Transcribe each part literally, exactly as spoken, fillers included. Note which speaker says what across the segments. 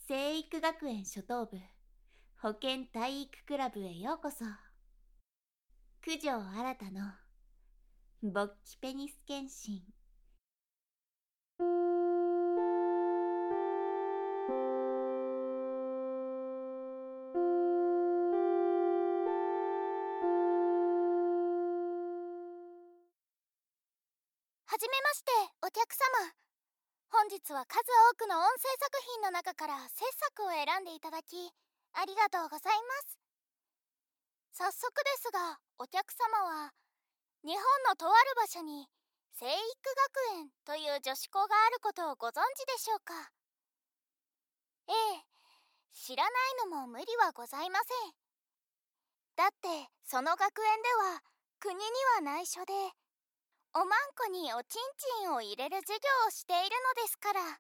Speaker 1: 生育学園初等部保健体育クラブへようこそ。九条新の勃起ペニス検診。
Speaker 2: はじめまして、お客様。本日は数多くの音声作品の中から切作を選んでいただきありがとうございます。早速ですが、お客様は日本のとある場所に生育学園という女子校があることをご存知でしょうか？ええ、知らないのも無理はございません。だってその学園では国には内緒でおまんこにおちんちんを入れる授業をしているのですから。はい、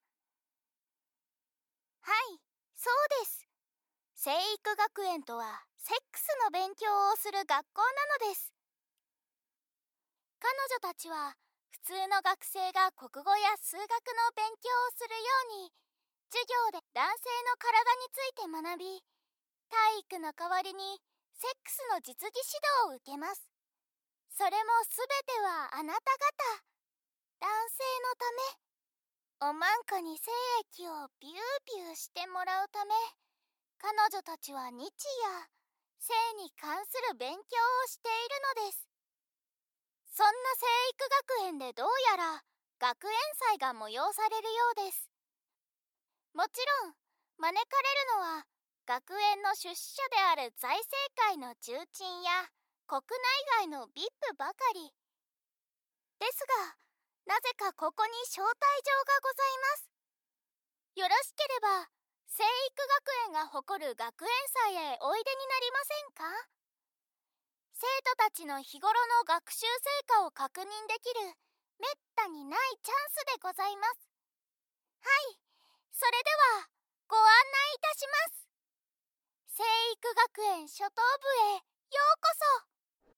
Speaker 2: そうです。生育学園とはセックスの勉強をする学校なのです。彼女たちは普通の学生が国語や数学の勉強をするように授業で男性の体について学び、体育の代わりにセックスの実技指導を受けます。それもすべてはあなた方男性のため、おまんこに精液をビュービューしてもらうため、彼女たちは日夜性に関する勉強をしているのです。そんな生育学園でどうやら学園祭が催されるようです。もちろん招かれるのは学園の出資者である財政界の重鎮や国内外の ブイアイピー ばかりですが、なぜかここに招待状がございます。よろしければ生育学園が誇る学園祭へおいでになりませんか？生徒たちの日頃の学習成果を確認できるめったにないチャンスでございます。はい、それではご案内いたします。生育学園初等部へようこそ。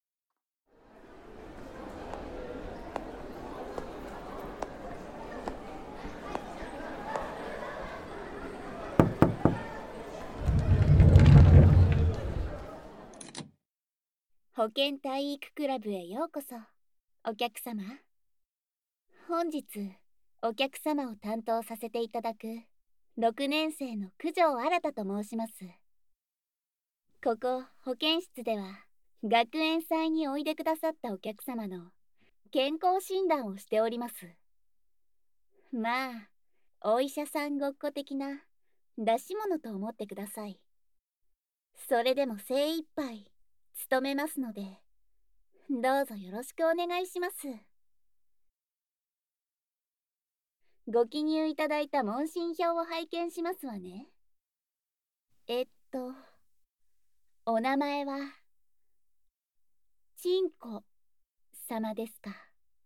Speaker 1: 保健体育クラブへようこそ。お客様、本日お客様を担当させていただくろくねん生の九条新と申します。ここ保健室では学園祭においでくださったお客様の健康診断をしております。まあお医者さんごっこ的な出し物と思ってください。それでも精一杯務めますので、どうぞよろしくお願いします。ご記入いただいた問診票を拝見しますわね。えっとお名前はちんこ様ですか？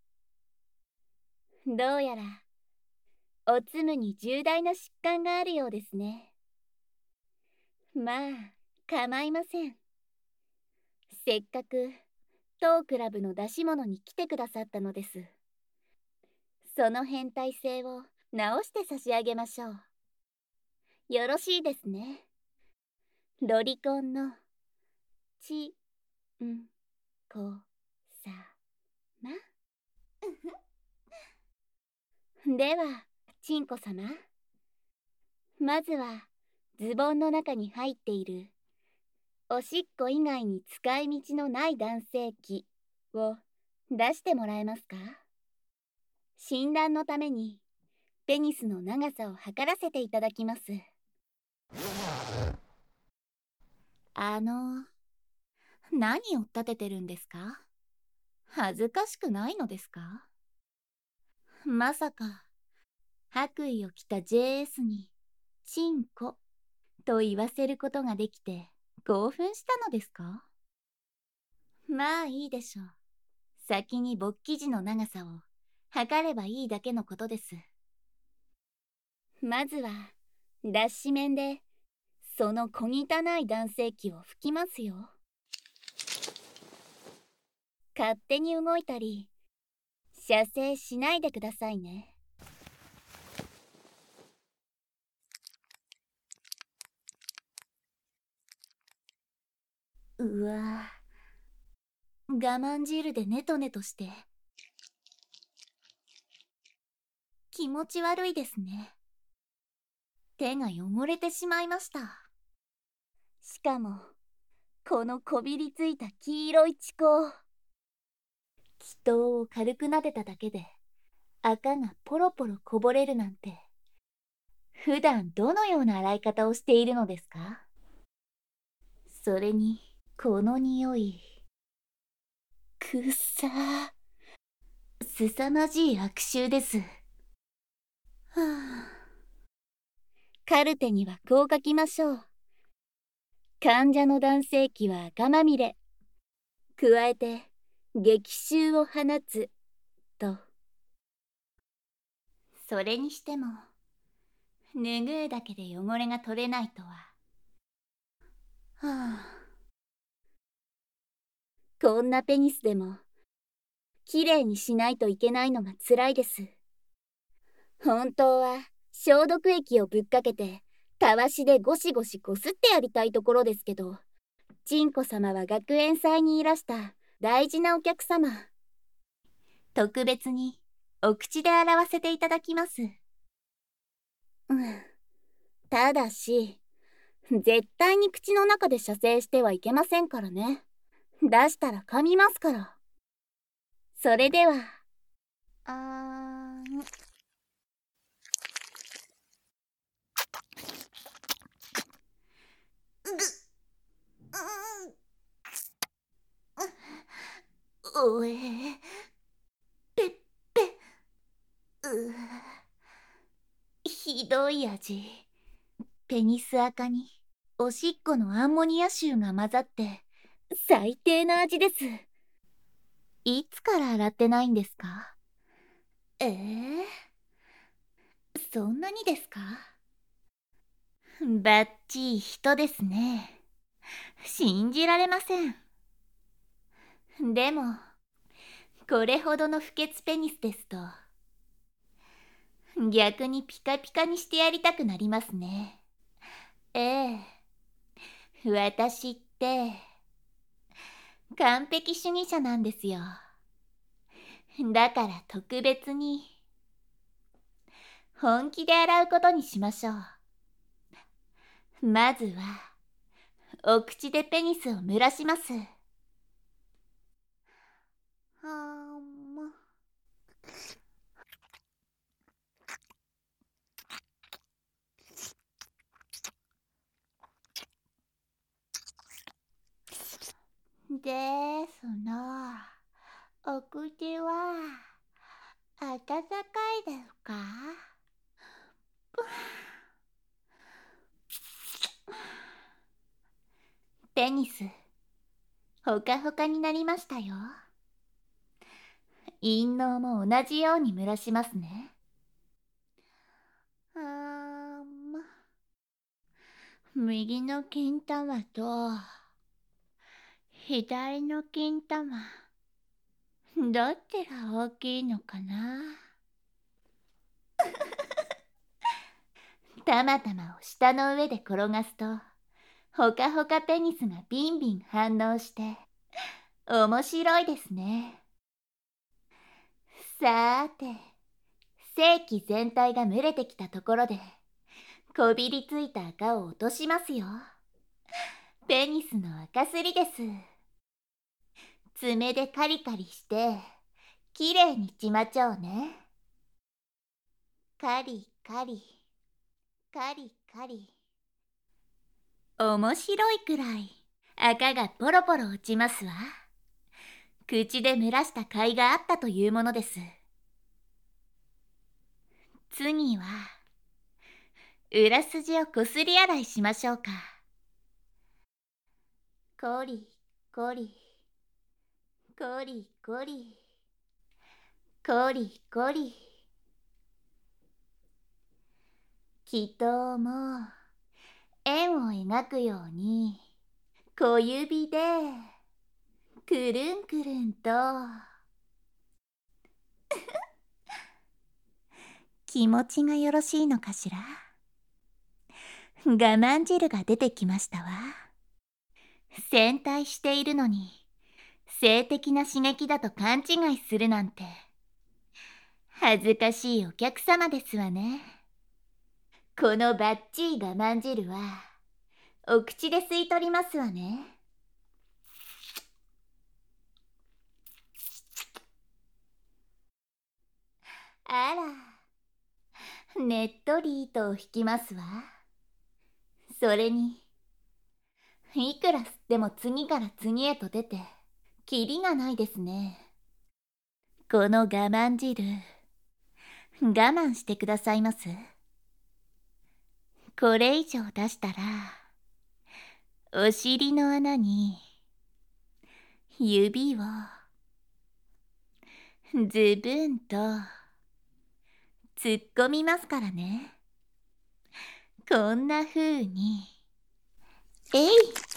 Speaker 1: どうやらおつむに重大な疾患があるようですね。まあ構いません。せっかく当クラブの出し物に来てくださったのです。その変態性を直して差し上げましょう。よろしいですね。ロリコンのちんこさま。ではちんこ様、まずはズボンの中に入っているおしっこ以外に使い道のない男性器を出してもらえますか？診断のためにペニスの長さを測らせていただきます。あの、何を立ててるんですか？恥ずかしくないのですか？まさか白衣を着た ジェーエス にチンコと言わせることができて興奮したのですか？まあいいでしょう。先に勃起時の長さを測ればいいだけのことです。まずは脱脂綿でその小汚い男性器を拭きますよ。勝手に動いたり射精しないでくださいね。 うわ、我慢汁でネトネトして気持ち悪いですね。手が汚れてしまいました。しかもこのこびりついた黄色い血行、気筒を軽く撫でただけで赤がポロポロこぼれるなんて、普段どのような洗い方をしているのですか？それにこの匂い、くっさー、すさまじい悪臭です。はあ、カルテにはこう書きましょう。患者の男性器は赤まみれ、加えて激臭を放つと。それにしても拭うだけで汚れが取れないとは。はあ、こんなペニスでもきれいにしないといけないのがつらいです。本当は消毒液をぶっかけてたわしでゴシゴシこすってやりたいところですけど、ちんこ様は学園祭にいらした大事なお客様。特別にお口で洗わせていただきます。うん。ただし、絶対に口の中で射精してはいけませんからね。出したら噛みますから。それでは。あーん。おえ、ぺっぺ、うひどい味。ペニス赤におしっこのアンモニア臭が混ざって最低な味です。いつから洗ってないんですか？ええー、そんなにですか？バッチリ人ですね。信じられません。でもこれほどの不潔ペニスですと逆にピカピカにしてやりたくなりますね。ええ、私って完璧主義者なんですよ。だから特別に本気で洗うことにしましょう。まずはお口でペニスを蒸らします。はんま。ですな。お口は温かいですか？ペニスほかほかになりましたよ。陰嚢も同じように蒸らしますね。あーま、右の金玉と左の金玉、どっちが大きいのかな？たまたまを舌の上で転がすとほかほかペニスがビンビン反応して面白いですね。さーて、性器全体が蒸れてきたところでこびりついた赤を落としますよ。ペニスの赤すりです。爪でカリカリしてきれいにちまちょうね。カリカリカリカリ。面白いくらい赤がポロポロ落ちますわ。口で蒸らした甲斐があったというものです。次は裏筋をこすり洗いしましょうか。コリコリコリコリコリコリ。気筒も円を描くように小指でくるんくるんと気持ちがよろしいのかしら。我慢汁が出てきましたわ。 戦隊しているのに、性的な刺激だと勘違いするなんて、恥ずかしいお客様ですわね。このバッチリ我慢汁は、お口で吸い取りますわね。あら、ねっとり糸を引きますわ。それに、いくら吸っても次から次へと出て、キリがないですね。この我慢汁、我慢してくださいます。これ以上出したら、お尻の穴に、指を、ズブンと、突っ込みますからね。こんな風に。えい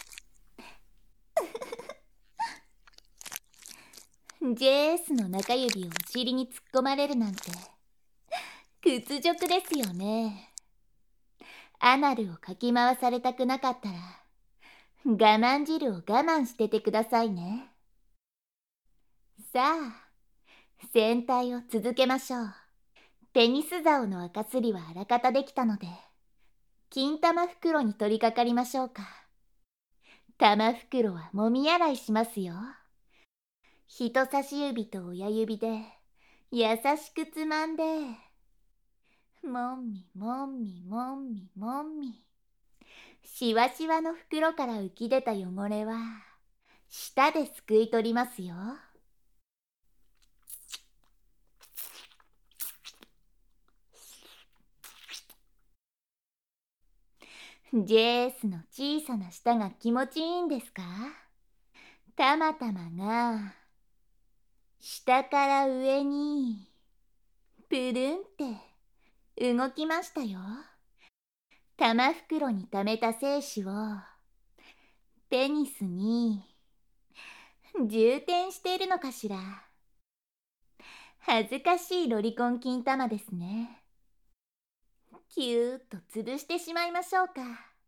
Speaker 1: ジェースの中指をお尻に突っ込まれるなんて、屈辱ですよね。アナルをかき回されたくなかったら、我慢汁を我慢しててくださいね。さあ、戦隊を続けましょう。ペニス竿の赤すりはあらかたできたので、金玉袋に取り掛かりましょうか。玉袋はもみ洗いしますよ。人差し指と親指で優しくつまんで、もんみもんみもんみもんみ。しわしわの袋から浮き出た汚れは、舌ですくい取りますよ。ジェースの小さな舌が気持ちいいんですか？たまたまが、下から上に、プルンって動きましたよ。玉袋に溜めた精子を、ペニスに、充填しているのかしら。恥ずかしいロリコン金玉ですね。キューッと潰してしまいましょうか。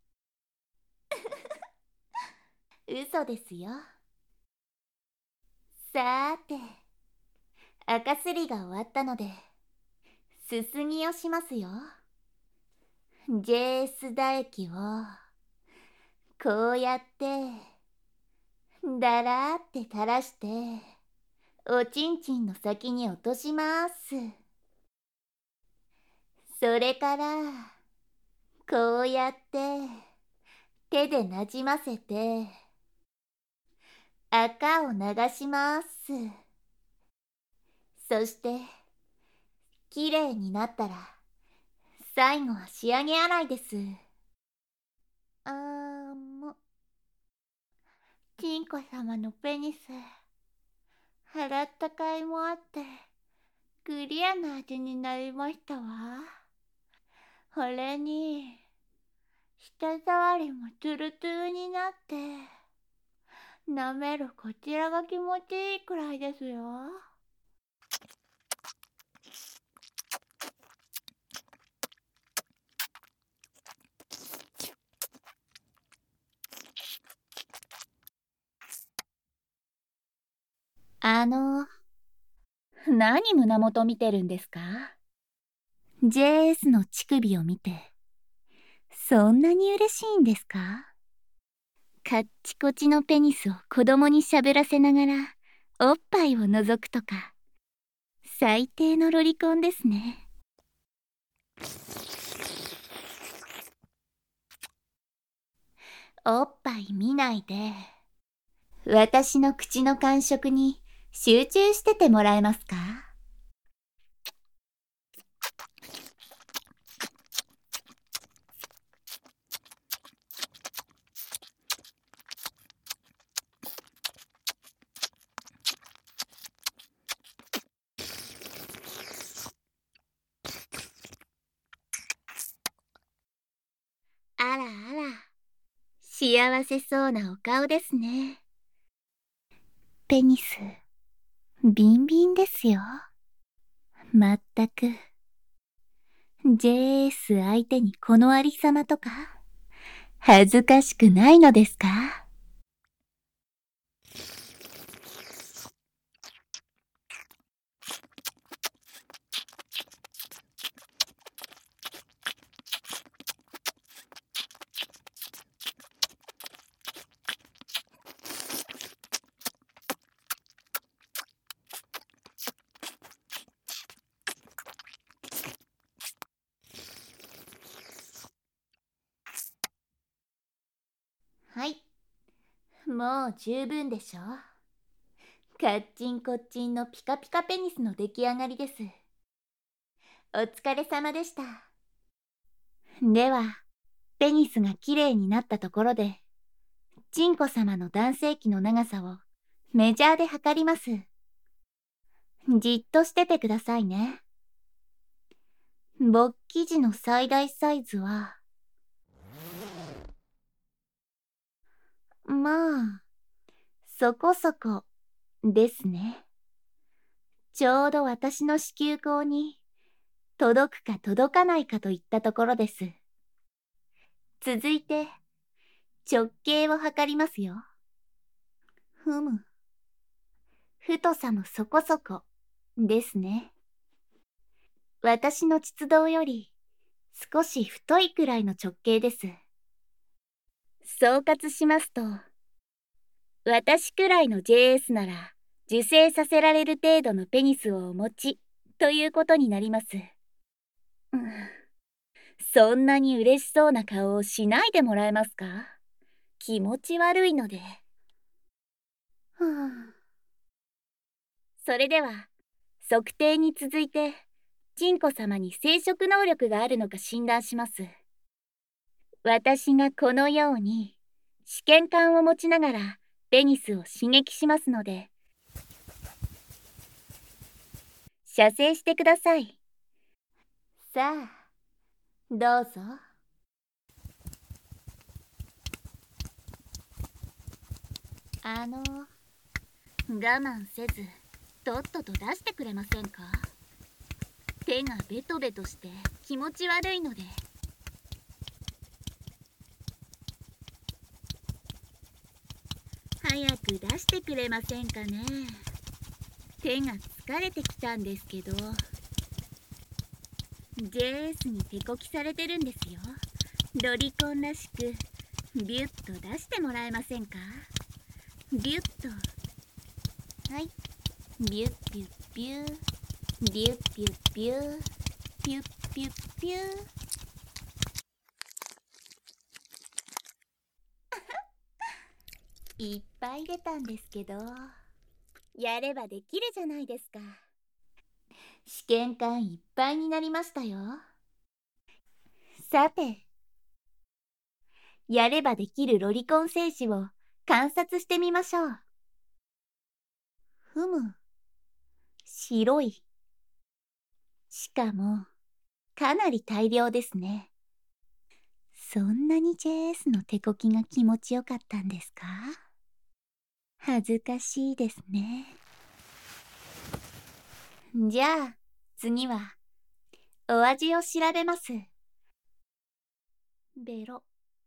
Speaker 1: 嘘ですよ。さーて、赤すりが終わったので、すすぎをしますよ。ジェース唾液を、こうやって、だらーって垂らして、おちんちんの先に落とします。それから、こうやって、手でなじませて、赤を流します。そして、きれいになったら、最後は仕上げ洗いです。あーも、チンコ様のペニス、払った甲斐もあって、クリアな味になりましたわ。それに、舌触りもツルツルになって、舐めるこちらが気持ちいいくらいですよ。あの、何胸元見てるんですか？ジェースの乳首を見て、そんなに嬉しいんですか？カッチコチのペニスを子供にしゃべらせながら、おっぱいを覗くとか、最低のロリコンですね。おっぱい見ないで、私の口の感触に集中しててもらえますか？あらあら、幸せそうなお顔ですね。ペニス、ビンビンですよ。まったく。ジェース相手にこのありさまとか、恥ずかしくないのですか？ もう十分でしょ。カッチンコッチンのピカピカペニスの出来上がりです。お疲れ様でした。では、ペニスがきれいになったところで、チンコ様の男性器の長さをメジャーで測ります。じっとしててくださいね。勃起時の最大サイズは、まあ、そこそこですね。ちょうど私の子宮口に届くか届かないかといったところです。続いて、直径を測りますよ。ふむ。太さもそこそこですね。私の膣道より少し太いくらいの直径です。総括しますと、私くらいの ジェーエス なら受精させられる程度のペニスをお持ちということになります。うん、そんなに嬉しそうな顔をしないでもらえますか？気持ち悪いので。はあ、それでは測定に続いてチンコ様に生殖能力があるのか診断します。私がこのように試験管を持ちながらペニスを刺激しますので、射精してください。さあ、どうぞ。あの、我慢せず、とっとと出してくれませんか？手がベトベトして気持ち悪いので。早く出してくれませんかね。手が疲れてきたんですけど。ジェーエス に手こきされてるんですよ。ロリコンらしくビュッと出してもらえませんか？ビュッと。はい。ビュッビュッビュー。ビュッビュッビュー。ピュッピュッピュー。いっぱい出たんですけど、やればできるじゃないですか。試験管いっぱいになりましたよ。さて、やればできるロリコン精子を観察してみましょう。ふむ、白い。しかも、かなり大量ですね。そんなに ジェーエス の手こきが気持ちよかったんですか？恥ずかしいですね。じゃあ、次は、お味を調べます。ベロ。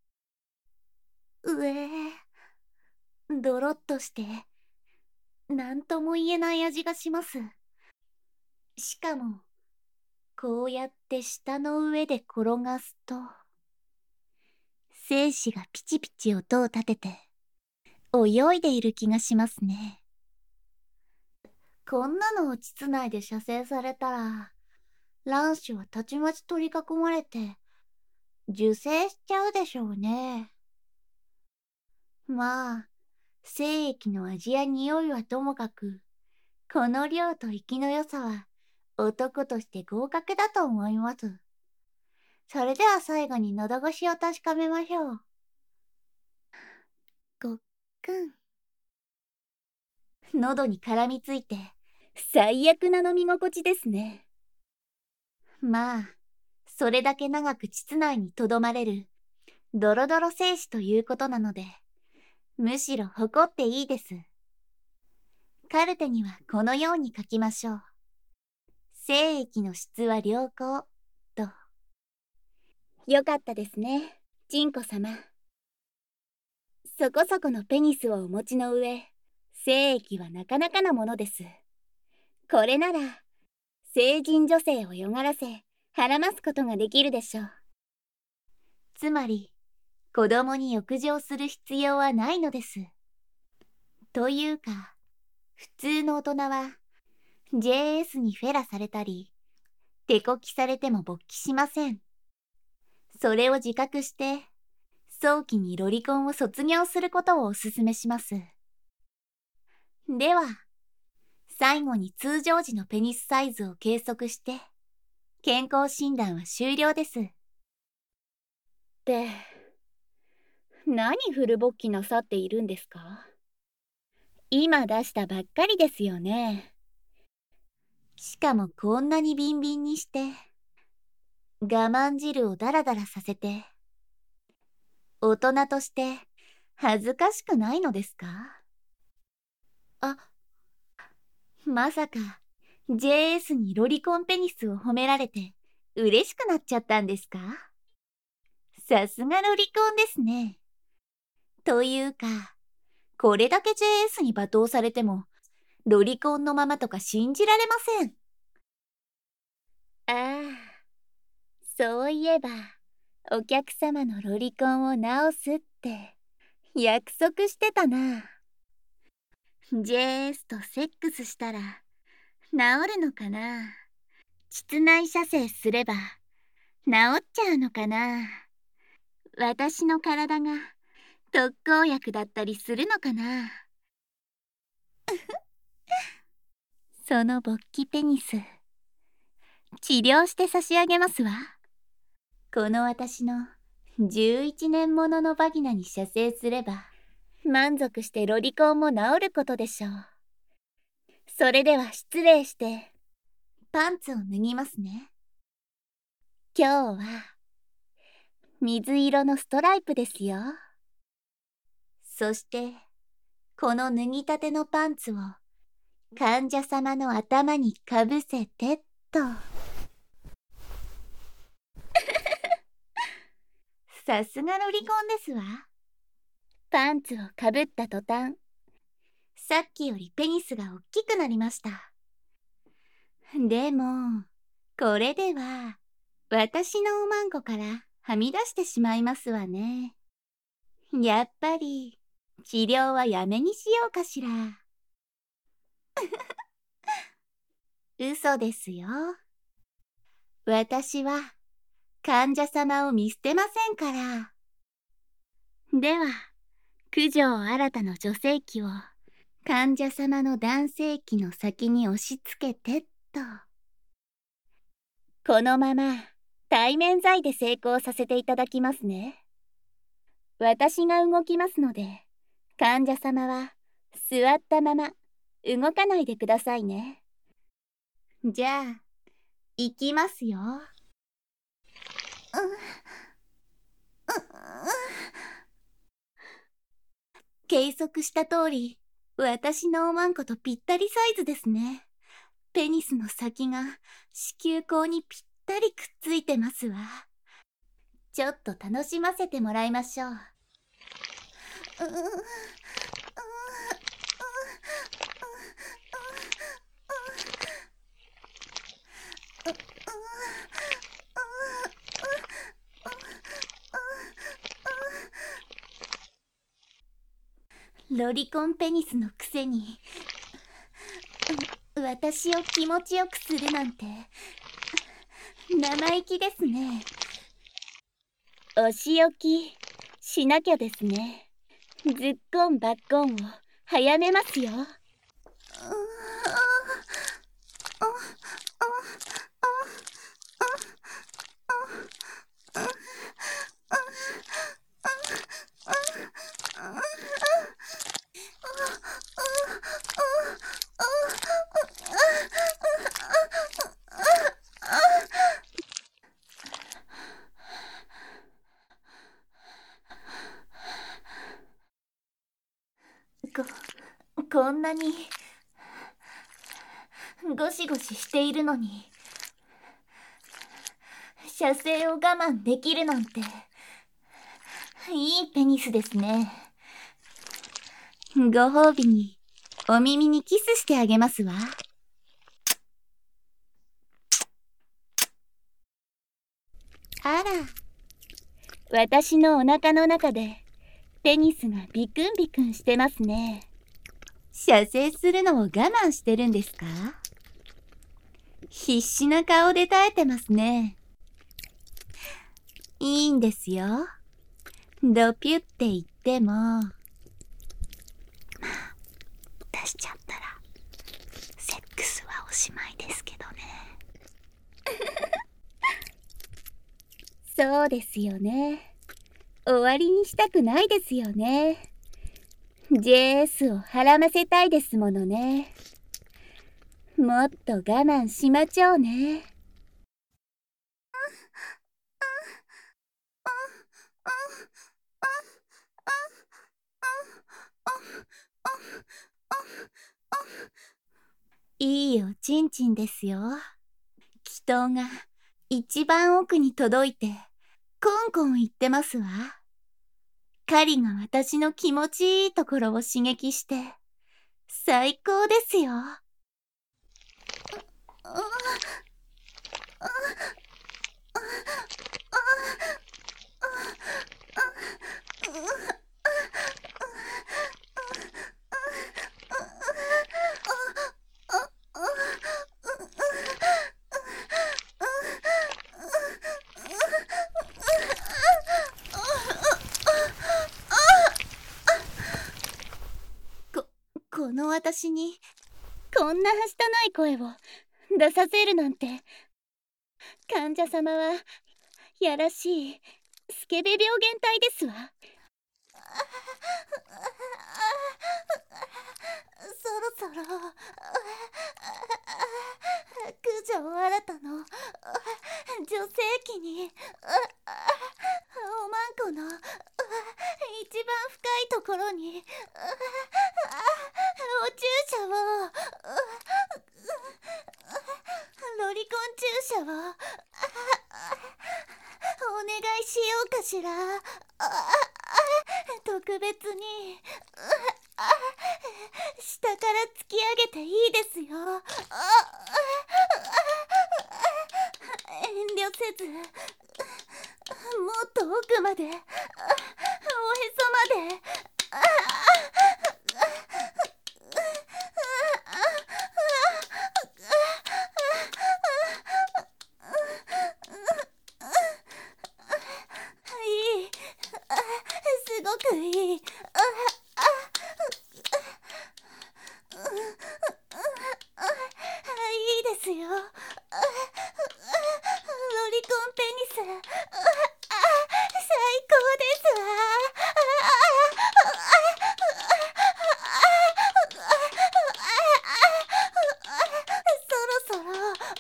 Speaker 1: うえー、ドロッとして、なんとも言えない味がします。しかも、こうやって舌の上で転がすと、精子がピチピチ音を立てて、泳いでいる気がしますね。こんなのを膣内で射精されたら、卵子はたちまち取り囲まれて、受精しちゃうでしょうね。まあ、精液の味や匂いはともかく、この量と生きの良さは、男として合格だと思います。それでは最後に喉越しを確かめましょう。ごっくん。喉に絡みついて、最悪な飲み心地ですね。まあ、それだけ長く膣内にとどまれる、ドロドロ精子ということなので、むしろ誇っていいです。カルテにはこのように書きましょう。精液の質は良好、と。よかったですね、チンコ様。そこそこのペニスをお持ちの上、精液はなかなかなものです。これなら、成人女性をよがらせ、はらますことができるでしょう。つまり、子供に浴場する必要はないのです。というか、普通の大人は、ジェーエス にフェラされたり、手こきされても勃起しません。それを自覚して、 早期にロリコンを卒業することをお勧めします。では、最後に通常時のペニスサイズを計測して、健康診断は終了です。って、何古ぼっきなさっているんですか？今出したばっかりですよね。しかもこんなにビンビンにして、我慢汁をダラダラさせて、大人として恥ずかしくないのですか？あ、まさか ジェーエス にロリコンペニスを褒められて嬉しくなっちゃったんですか？さすがロリコンですね。というか、これだけ ジェーエス に罵倒されても、ロリコンのままとか信じられません。ああ、そういえば、お客様のロリコンを直すって約束してたな。ジェーエス とセックスしたら治るのかな？膣内射精すれば治っちゃうのかな？私の体が特効薬だったりするのかな？その勃起ペニス、治療して差し上げますわ。この私のじゅういちねんもののバギナに射精すれば、満足してロリコンも治ることでしょう。それでは失礼して、パンツを脱ぎますね。今日は、水色のストライプですよ。そして、この脱ぎたてのパンツを、患者様の頭にかぶせてっと。さすがロリコンですわ。パンツをかぶった途端、さっきよりペニスが大きくなりました。でも、これでは、私のおまんこからはみ出してしまいますわね。やっぱり、治療はやめにしようかしら。嘘ですよ。私は、患者様を見捨てませんから。では、九条新の女性器を患者様の男性器の先に押し付けてっと。このまま対面剤で成功させていただきますね。私が動きますので、患者様は座ったまま動かないでくださいね。じゃあ、行きますよ。計測した通り、私のおまんことぴったりサイズですね。ペニスの先が子宮口にぴったりくっついてますわ。ちょっと楽しませてもらいましょう。うロリコンペニスのくせに私を気持ちよくするなんて生意気ですね。お仕置きしなきゃですね。ずっこんばっこんを早めますよ。こ、こんなにゴシゴシしているのに射精を我慢できるなんていいペニスですね。ご褒美にお耳にキスしてあげますわ。あら、私のお腹の中でペニスがビクンビクンしてますね。射精するのを我慢してるんですか？必死な顔で耐えてますね。いいんですよ。 ドピュって言っても、まあ、
Speaker 2: 出しちゃったらセックスはおしまいですけどね。
Speaker 1: そうですよね。終わりにしたくないですよね。ジェーエス をはらませたいですものね。もっと我慢しまちょうね。いいおちんちんですよ。祈祷が一番奥に届いてコンコン言ってますわ。狩りが私の気持ちいいところを刺激して最高ですよ。こ、この私にこんなはしたない声を出させるなんて、患者様はやらしいスケベ病原体ですわ。
Speaker 2: そろそろ九条新の女性器におまんこの一番深いところにお注射をロリコン注射をお願いしようかしら。特別に下から突き上げていいですよ。遠慮せずもっと奥までおへそまで。いい、すごくいい。いいですよ。ロリコンペニス最高ですわ。そろそろ大人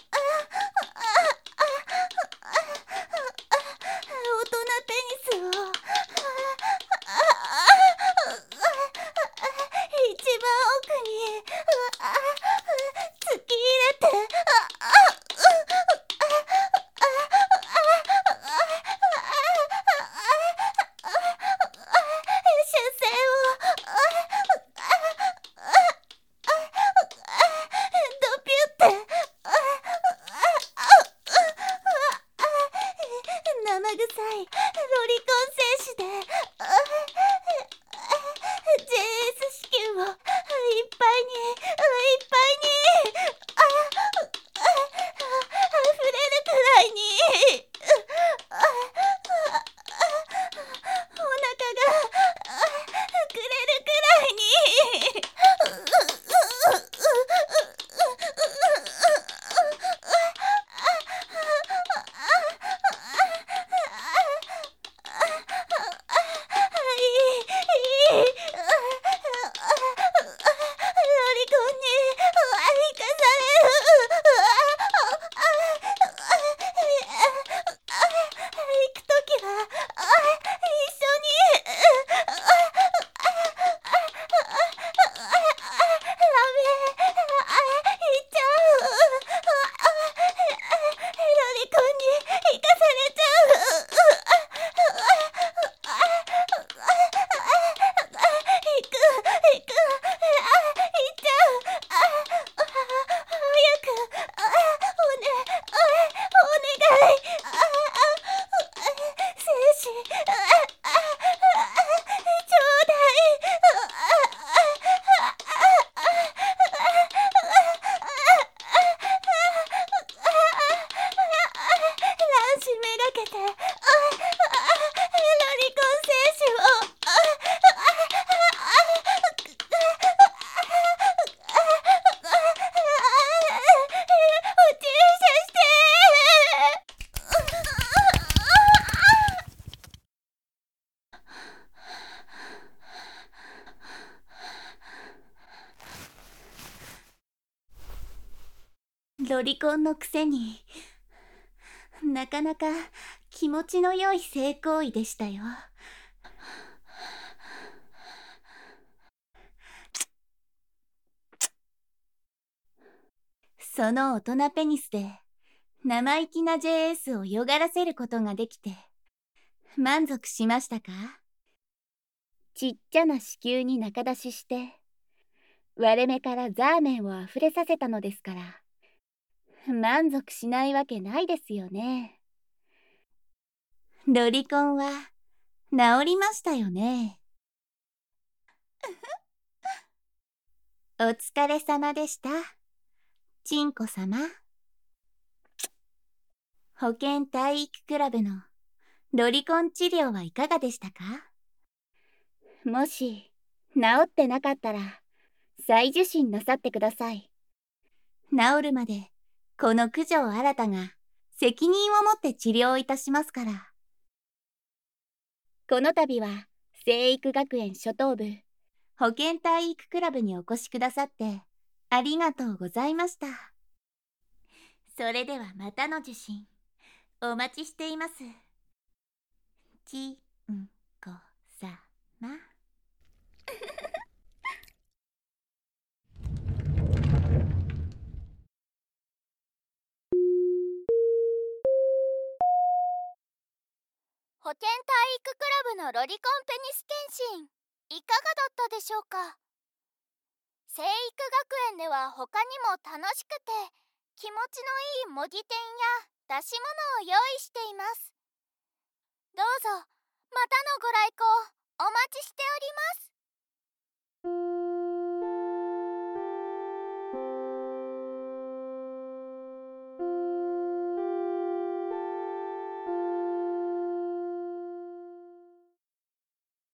Speaker 2: ペニスを一番奥に突き入れて。射精をドピュって生臭いロリコン精子で ジェーエス 子宮をいっぱいにいっぱいに溢れるくらいにお腹が膨れるくらいに。いい、いい。ロリコンに生かされる。行くときは一緒に。ダメ、行っちゃう。ロリコンに行かされちゃう。行く行く、行っちゃう。早くおねお願い。精子ちょうだい。卵子めがけてロリコン精子
Speaker 1: ロリコンのくせになかなか気持ちの良い性行為でしたよ。その大人ペニスで生意気な ジェイエス をよがらせることができて満足しましたか？ちっちゃな子宮に中出しして割れ目からザーメンをあふれさせたのですから満足しないわけないですよね。ロリコンは治りましたよね。お疲れ様でした、チンコ様。保健体育クラブのロリコン治療はいかがでしたか？もし治ってなかったら再受診なさってください。治るまでこの九条新が責任を持って治療いたしますから。この度は成育学園初等部保健体育クラブにお越しくださってありがとうございました。それではまたの受診お待ちしています、ちんこさま。
Speaker 2: 保健体育クラブのロリコンペニス検診いかがだったでしょうか。成育学園では他にも楽しくて気持ちのいい模擬店や出し物を用意しています。どうぞまたのご来校お待ちしております。